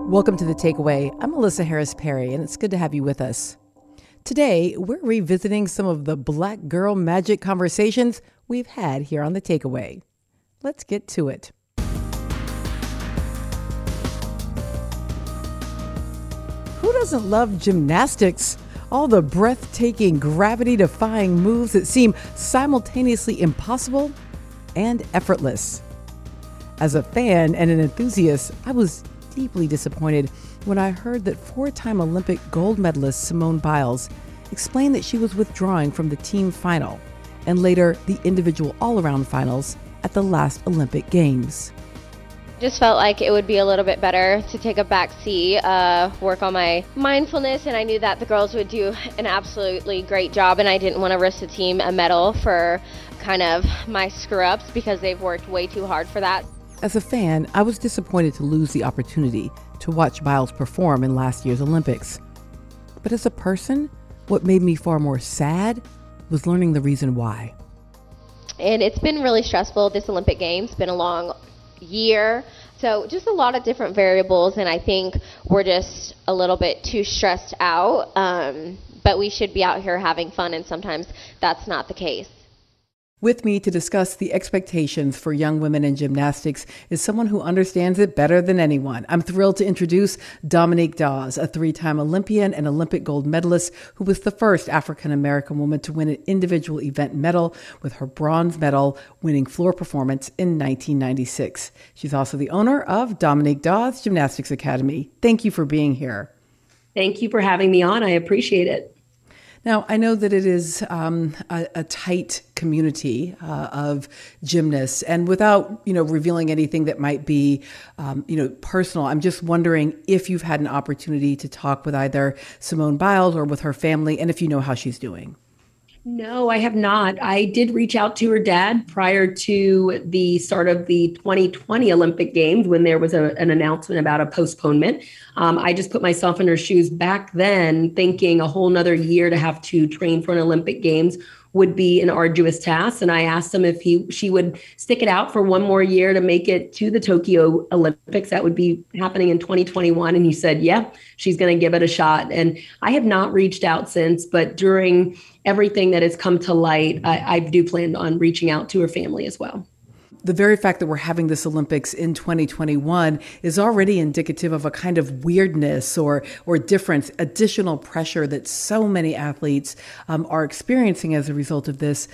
Welcome to The Takeaway. I'm Melissa Harris Perry, and it's good to have you with us. Today, we're revisiting some of the Black girl magic conversations we've had here on The Takeaway. Let's get to it. Who doesn't love gymnastics? All the breathtaking, gravity-defying moves that seem simultaneously impossible and effortless. As a fan and an enthusiast, I was deeply disappointed when I heard that four-time Olympic gold medalist Simone Biles explained that she was withdrawing from the team final and later the individual all-around finals at the last Olympic Games. Just felt like it would be a little bit better to take a back seat, work on my mindfulness, and I knew that the girls would do an absolutely great job, and I didn't want to risk the team a medal for kind of my screw-ups because they've worked way too hard for that. As a fan, I was disappointed to lose the opportunity to watch Biles perform in last year's Olympics. But as a person, what made me far more sad was learning the reason why. And it's been really stressful. This Olympic Games been a long year. So just a lot of different variables, and I think we're just a little bit too stressed out. But we should be out here having fun, and sometimes that's not the case. With me to discuss the expectations for young women in gymnastics is someone who understands it better than anyone. I'm thrilled to introduce Dominique Dawes, a three-time Olympian and Olympic gold medalist who was the first African-American woman to win an individual event medal with her bronze medal winning floor performance in 1996. She's also the owner of Dominique Dawes Gymnastics Academy. Thank you for being here. Thank you for having me on. I appreciate it. Now, I know that it is a tight community of gymnasts, and without, revealing anything that might be, personal, I'm just wondering if you've had an opportunity to talk with either Simone Biles or with her family, and if you know how she's doing. No, I have not. I did reach out to her dad prior to the start of the 2020 Olympic Games when there was an announcement about a postponement. I just put myself in her shoes back then, thinking a whole nother year to have to train for an Olympic Games would be an arduous task. And I asked him if she would stick it out for one more year to make it to the Tokyo Olympics. That would be happening in 2021. And he said, yeah, she's going to give it a shot. And I have not reached out since, but during everything that has come to light, I do plan on reaching out to her family as well. The very fact that we're having this Olympics in 2021 is already indicative of a kind of weirdness or difference, additional pressure that so many athletes are experiencing as a result of this.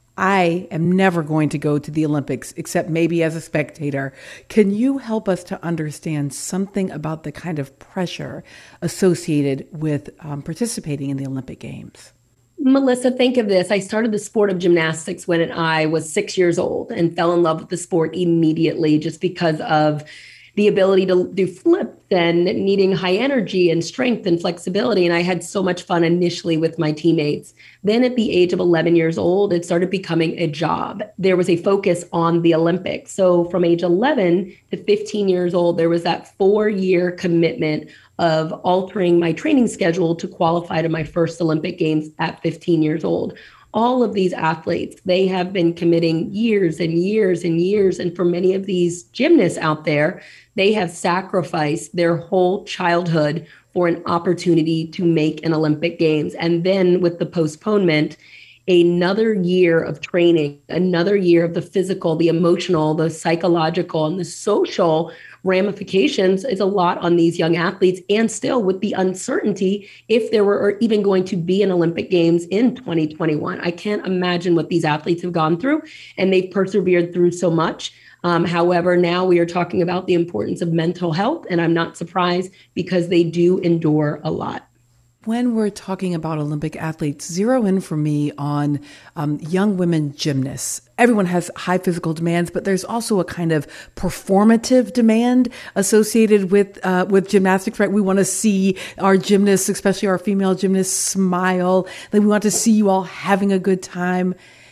I am never going to go to the Olympics except maybe as a spectator. Can you help us to understand something about the kind of pressure associated with participating in the Olympic Games? Melissa, think of this. I started the sport of gymnastics when I was 6 years old and fell in love with the sport immediately just because of the ability to do flips and needing high energy and strength and flexibility. And I had so much fun initially with my teammates. Then at the age of 11 years old, it started becoming a job. There was a focus on the Olympics. So from age 11 to 15 years old, there was that 4-year commitment of altering my training schedule to qualify to my first Olympic Games at 15 years old. All of these athletes, they have been committing years and years and years. And for many of these gymnasts out there, they have sacrificed their whole childhood for an opportunity to make an Olympic Games. And then with the postponement, another year of training, another year of the physical, the emotional, the psychological, and the social ramifications is a lot on these young athletes. And still with the uncertainty if there were even going to be an Olympic Games in 2021. I can't imagine what these athletes have gone through, and they've persevered through so much. However, now we are talking about the importance of mental health, and I'm not surprised because they do endure a lot. When we're talking about Olympic athletes, zero in for me on young women gymnasts. Everyone has high physical demands, but there's also a kind of performative demand associated with gymnastics, right? We want to see our gymnasts, especially our female gymnasts, smile. Like we want to see you all having a good time.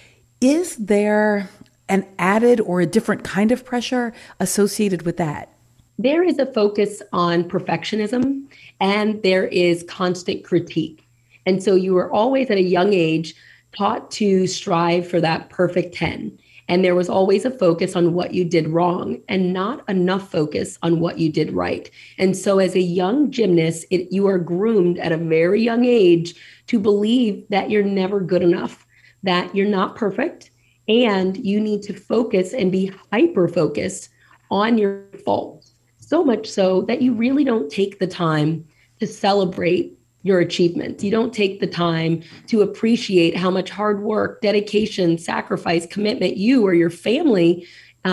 Is there an added or a different kind of pressure associated with that? There is a focus on perfectionism and there is constant critique. And so you are always at a young age taught to strive for that perfect 10. And there was always a focus on what you did wrong and not enough focus on what you did right. And so as a young gymnast, you are groomed at a very young age to believe that you're never good enough, that you're not perfect, and you need to focus and be hyper focused on your faults. So much so that you really don't take the time to celebrate your achievements. You don't take the time to appreciate how much hard work, dedication, sacrifice, commitment you or your family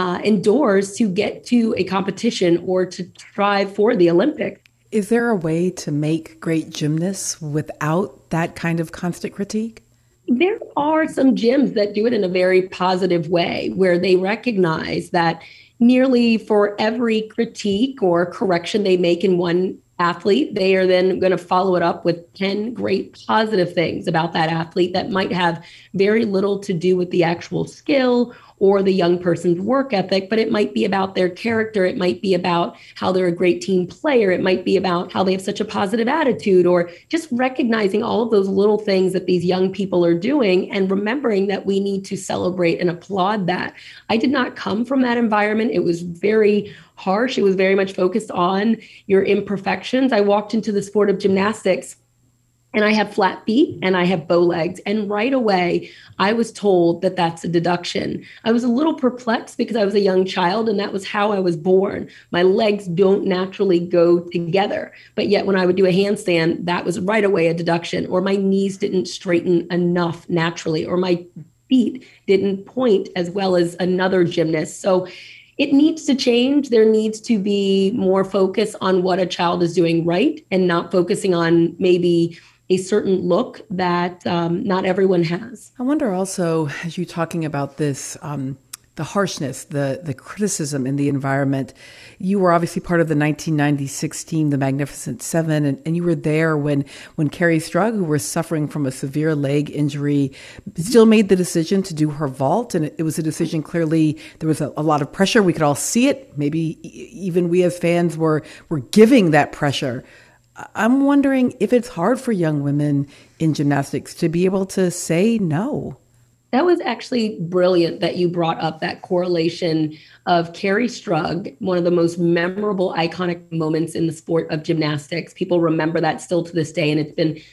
endures to get to a competition or to strive for the Olympics. Is there a way to make great gymnasts without that kind of constant critique? There are some gyms that do it in a very positive way, where they recognize that nearly for every critique or correction they make in one athlete, they are then going to follow it up with 10 great positive things about that athlete that might have very little to do with the actual skill or the young person's work ethic, but it might be about their character. It might be about how they're a great team player. It might be about how they have such a positive attitude, or just recognizing all of those little things that these young people are doing and remembering that we need to celebrate and applaud that. I did not come from that environment. It was very harsh. It was very much focused on your imperfections. I walked into the sport of gymnastics and I have flat feet and I have bow legs. And right away, I was told that that's a deduction. I was a little perplexed because I was a young child and that was how I was born. My legs don't naturally go together. But yet when I would do a handstand, that was right away a deduction. Or my knees didn't straighten enough naturally, or my feet didn't point as well as another gymnast. So it needs to change. There needs to be more focus on what a child is doing right and not focusing on maybe a certain look that not everyone has. I wonder also, as you're talking about this, the harshness, the criticism in the environment, you were obviously part of the 1996 team, the Magnificent Seven, and you were there when Kerri Strug, who was suffering from a severe leg injury, still made the decision to do her vault. And it was a decision, clearly, there was a lot of pressure. We could all see it. Maybe even we as fans were giving that pressure. I'm wondering if it's hard for young women in gymnastics to be able to say no. That was actually brilliant that you brought up that correlation of Kerri Strug, one of the most memorable, iconic moments in the sport of gymnastics. People remember that still to this day, and it's been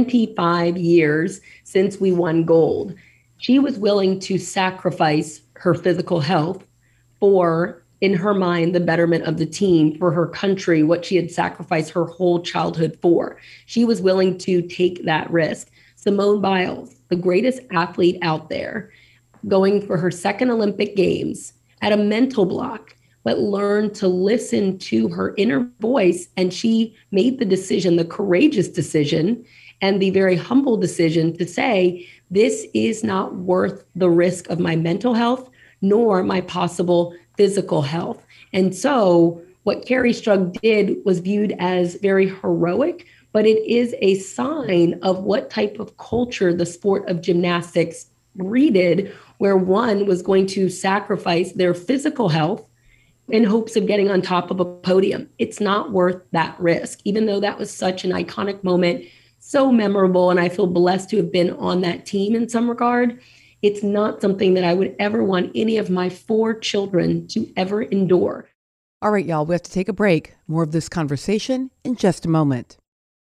25 years since we won gold. She was willing to sacrifice her physical health for, in her mind, the betterment of the team, for her country, what she had sacrificed her whole childhood for. She was willing to take that risk. Simone Biles, the greatest athlete out there, going for her second Olympic Games, had a mental block, but learned to listen to her inner voice. And she made the decision, the courageous decision, and the very humble decision to say, this is not worth the risk of my mental health, nor my possible physical health. And so what Kerri Strug did was viewed as very heroic, but it is a sign of what type of culture the sport of gymnastics breeded, where one was going to sacrifice their physical health in hopes of getting on top of a podium. It's not worth that risk, even though that was such an iconic moment, so memorable, and I feel blessed to have been on that team in some regard. It's not something that I would ever want any of my 4 children to ever endure. All right, y'all, we have to take a break. More of this conversation in just a moment.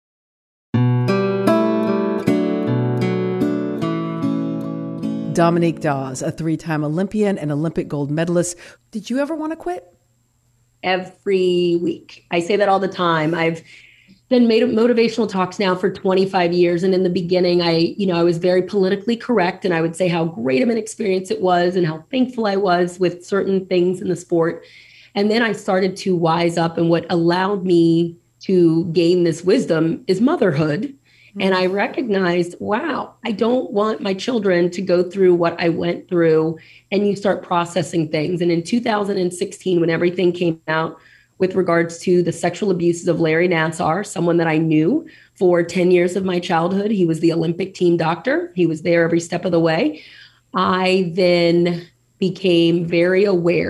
Dominique Dawes, a 3-time Olympian and Olympic gold medalist. Did you ever want to quit? Every week. I say that all the time. I've been motivational talks now for 25 years. And in the beginning, I was very politically correct. And I would say how great of an experience it was and how thankful I was with certain things in the sport. And then I started to wise up. And what allowed me to gain this wisdom is motherhood. And I recognized, wow, I don't want my children to go through what I went through. And you start processing things. And in 2016, when everything came out with regards to the sexual abuses of Larry Nassar, someone that I knew for 10 years of my childhood, he was the Olympic team doctor. He was there every step of the way. I then became very aware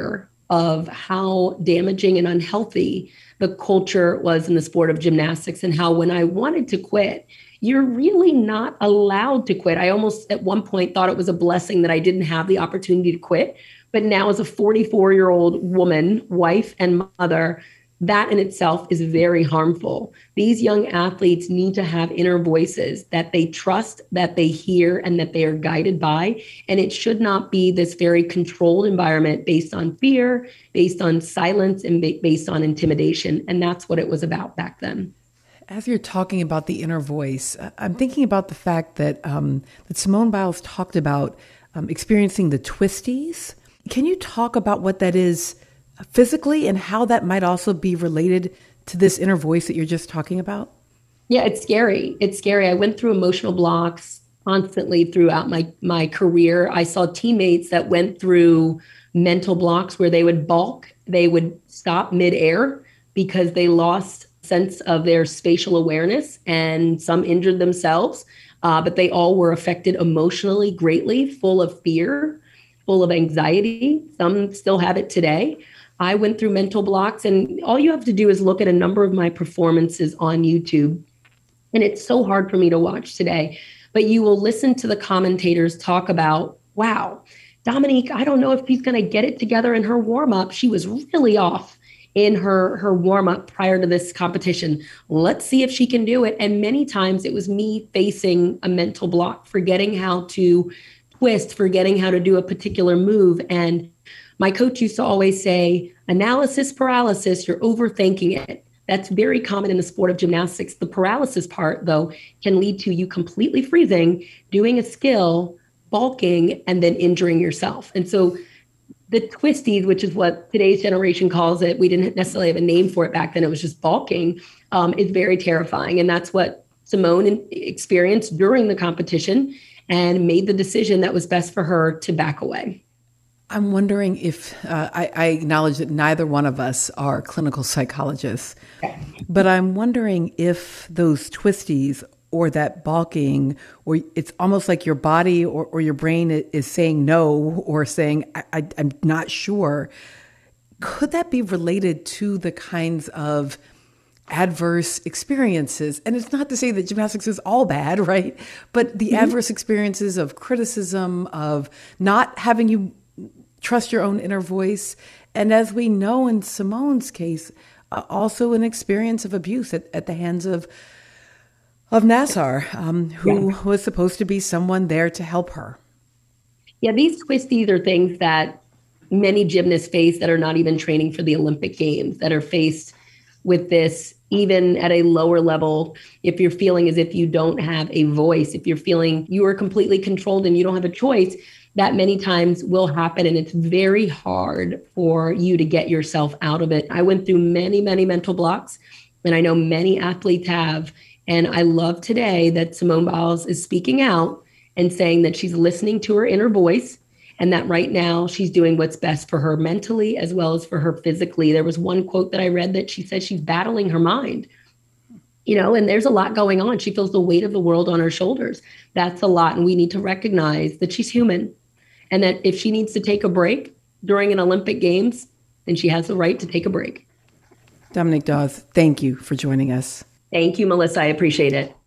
of how damaging and unhealthy the culture was in the sport of gymnastics, and how when I wanted to quit, you're really not allowed to quit. I almost at one point thought it was a blessing that I didn't have the opportunity to quit. But now, as a 44-year-old woman, wife, and mother, that in itself is very harmful. These young athletes need to have inner voices that they trust, that they hear, and that they are guided by. And it should not be this very controlled environment based on fear, based on silence, and based on intimidation. And that's what it was about back then. As you're talking about the inner voice, I'm thinking about the fact that Simone Biles talked about experiencing the twisties. Can you talk about what that is physically and how that might also be related to this inner voice that you're just talking about? Yeah, it's scary. It's scary. I went through emotional blocks constantly throughout my career. I saw teammates that went through mental blocks where they would balk, they would stop midair because they lost sense of their spatial awareness, and some injured themselves, but they all were affected emotionally greatly, full of fear, full of anxiety. Some still have it today. I went through mental blocks, and all you have to do is look at a number of my performances on YouTube. And it's so hard for me to watch today, but you will listen to the commentators talk about, wow, Dominique, I don't know if she's going to get it together in her warm-up. She was really off in her warm-up prior to this competition. Let's see if she can do it. And many times it was me facing a mental block, forgetting how to twist, forgetting how to do a particular move. And my coach used to always say, analysis paralysis, you're overthinking it. That's very common in the sport of gymnastics. The paralysis part, though, can lead to you completely freezing, doing a skill, balking, and then injuring yourself. And so the twisties, which is what today's generation calls it, we didn't necessarily have a name for it back then, it was just balking, is very terrifying. And that's what Simone experienced during the competition and made the decision that was best for her to back away. I'm wondering if, I acknowledge that neither one of us are clinical psychologists, but I'm wondering if those twisties or that balking, or it's almost like your body or your brain is saying no or saying, I'm not sure. Could that be related to the kinds of adverse experiences? And it's not to say that gymnastics is all bad, right? But the adverse experiences of criticism, of not having you trust your own inner voice. And as we know in Simone's case, also an experience of abuse at the hands of Nassar, who was supposed to be someone there to help her. Yeah, these twisties are things that many gymnasts face that are not even training for the Olympic Games, that are faced with this even at a lower level. If you're feeling as if you don't have a voice, if you're feeling you are completely controlled and you don't have a choice, that many times will happen. And it's very hard for you to get yourself out of it. I went through many, many mental blocks, and I know many athletes have. And I love today that Simone Biles is speaking out and saying that she's listening to her inner voice, and that right now she's doing what's best for her mentally as well as for her physically. There was one quote that I read that she said she's battling her mind, and there's a lot going on. She feels the weight of the world on her shoulders. That's a lot. And we need to recognize that she's human, and that if she needs to take a break during an Olympic Games, then she has the right to take a break. Dominique Dawes, thank you for joining us. Thank you, Melissa. I appreciate it.